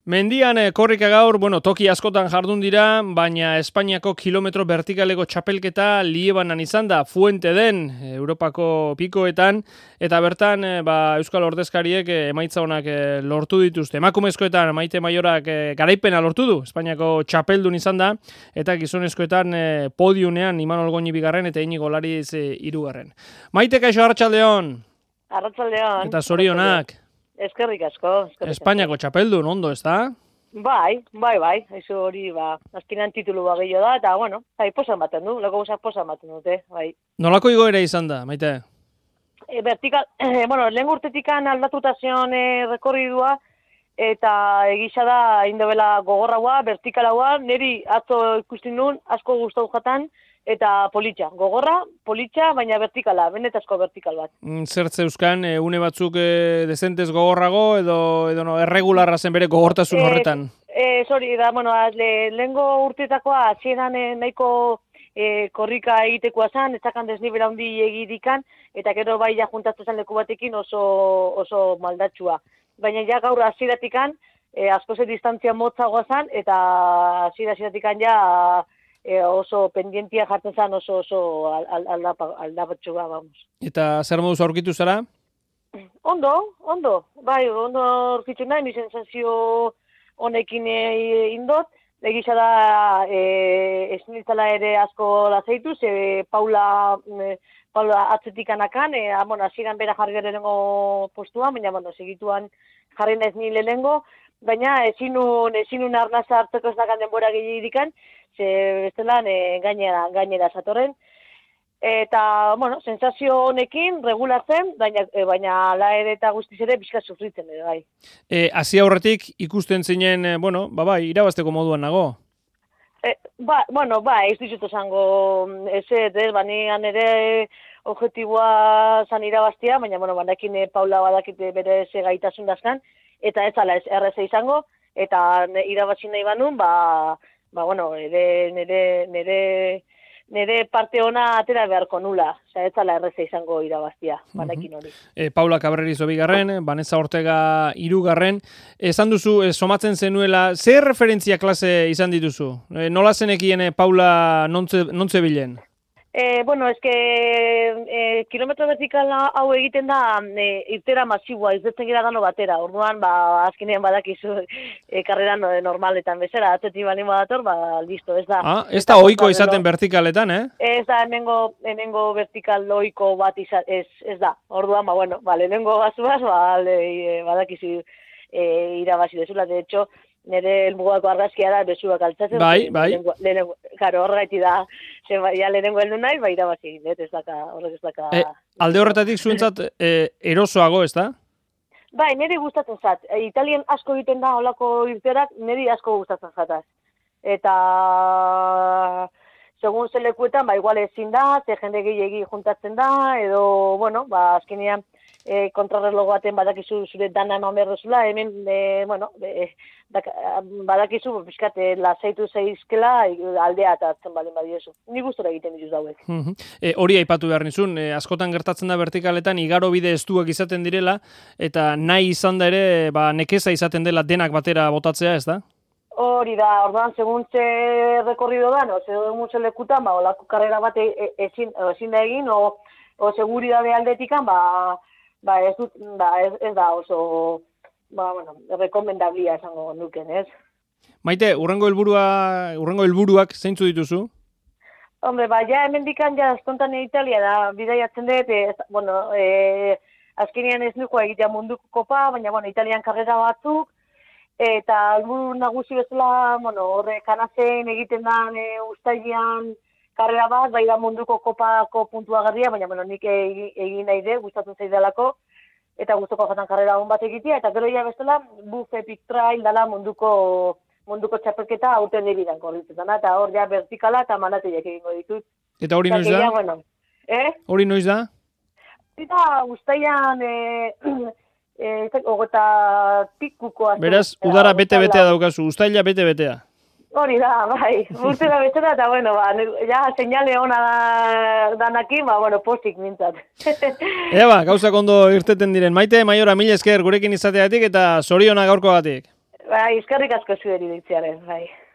Mendian korrika gaur, toki askotan jardun dira, baina Espainiako kilometro vertikaleko txapelketa Liebanan izan da, Fuente den, Europako pikoetan, eta bertan Euskal ordezkariek emaitza honak lortu dituzte. Emakumezkoetan Maite Maiorak garaipena lortu du, Espainiako txapeldun izan da, eta gizonezkoetan podiunean Imanol Goñi bigarren eta Inigo Lariz hirugarren. Maite, kaixo, arratsaldeon. Arratsaldeon. Eta zorionak. Eskerrik asko. Espainiako txapeldun, ondo, ez da? Bai. Eso hori, azkenean titulu gehiago da, eta, posan baten du, lego guzak posan baten dute, bai. Nolako igoera izan da, Maite? Vertikal, lehen urtetikan aldatuta zion rekorridua, eta egisa da, indobela gogorraua, vertikalaua, niri atzo ikusten nuen, asko gustatu jatan, eta politxa, gogorra, politxa, baina vertikala, benetazko vertikal bat. Zertze euskan, une batzuk dezentez gogorrago, edo no, erregularra zen bere gogortasun horretan? Zori, lehengo urteetakoa, hasieran nahiko korrika egitekoa zen, etzakan desnibela handi egidikan, eta gero bai ja juntatzen zen leku batekin oso maldatxua. Baina ja gaur hasieratik askoze distantzia motzagoa zen, eta hasieratik ja oso pendientia jartzen zen, oso aldabatxua, vamos. Eta zer moduz aurkitu zara? Ondo. Bai, ondo aurkitu nahi, mi sensazio honekin indot. Egisa da, ez nintzala ere asko lazeitu, Paula atzetik anakan, hasieran bera jarri lehenengo postuan, baina, segituan jarri naiz ni lehenengo, baina ezinun arnaza hartzeko ez nakan denbora gehiagidikan, bestelan gainera satorren. Eta, sensazio honekin regulatzen, baina ala ere eta guztiz ere pixka sufritzen ere, bai. Hasi aurretik ikusten zinen, irabazteko moduan nago? Ez dizut esango, nian ere objektiboa zan irabaztia, baina, banakin Paula badakite bere gaitasun dazkan, eta ez ala erreza izango, eta irabazi nahi banun, nire parte ona atera beharko nula, ez ala erreza izango irabaztia, banakin hori. Paula Cabrerizo bigarren, Vanessa Ortega hirugarren, esan duzu, somatzen zenuela, zer referentzia klase izan dituzu? Nola zenekien Paula nontze bilen? Kilometro vertikal hau egiten da irtera masiboa, izdetzen gira dano batera. Orduan, azkenean badakizu karreran normaletan bezala, atzetik balin badator, listo, ez da. Ez da ohiko izaten vertikaletan, Ez da, hemengo vertikal ohiko bat ez da. Orduan, lehenengo bazuaz, badakizu irabazi dezula, de hecho, nire elmugako argazkia da besuak altzatzen. Bai. Karo, horregaiti da, lehenengo heldu nahi, irabazi egin, horrek ez daka... Alde horretatik zuentzat erosoago, ez da? Bai, niri gustatzen zat. Italien asko egiten da holako irterak, niri asko gustatzen zataz. Eta... segun zelekuetan, igual ezin da, jende gehiagi juntatzen da, edo, azkenean kontrarreloj baten badakizu zure dana eman behar duzula, hemen, badakizu, pixkat, lasaitu zeizkela aldea eta hartzen balen badiezu. Ni gustora egiten dituz dauek. Hori aipatu behar nizun, askotan gertatzen da vertikaletan igaro bide estuak izaten direla, eta nahi izan da ere, nekeza izaten dela denak batera botatzea, ez da? Hori da, orduan, segun ze rekorrido da, segun ze lekutan, olako karrera bat ezin da egin, o seguridade aldetikan, ez da oso, rekomendablia esango nuken, ez? Maite, urrengo helburuak zeintzu dituzu? Hombre, ja hemendikan estontan Italia da, bidaiatzen dut, azkenean ez nuko egitea munduko kopa, baina, Italian karrera batzuk, eta helburu nagusi bezala, horre kanazen egiten da uztailean karrera bat, da munduko kopako puntua garria, baina nik egin nahi de, gustatzen zaidalako, eta gustoko jatan karrera hon bat egitea, eta gero ja bestela, Buff Epic Trail dala munduko txapelketa aurten ebidan korritzetan, eta hor ja vertikala eta manateiak egingo ditut. Eta hori noiz da? Hori noiz da? Eta uztailean... ogeta pikukoa. Beraz, udara bete-betea daukazu, uztaila bete-betea. Hori da, bai, urtera betera, eta, ja, seinale hona danakin, postik mintzat. Gauzak ondo irteten diren. Maite, Maiora, mila esker gurekin izateatik eta zoriona gaurkoagatik. Bai, eskerrik asko zueri ditziaren, bai.